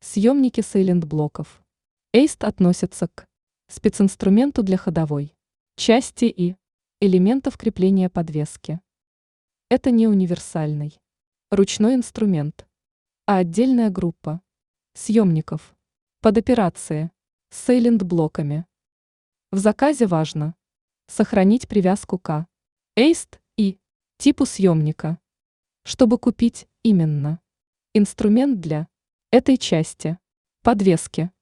Съемники сайлент-блоков. EIST относится к специнструменту для ходовой части и элементов крепления подвески. Это не универсальный ручной инструмент, а отдельная группа съемников под операции с сайлент-блоками. В заказе важно сохранить привязку к EIST и типу съемника, чтобы купить именно инструмент для этой части подвески.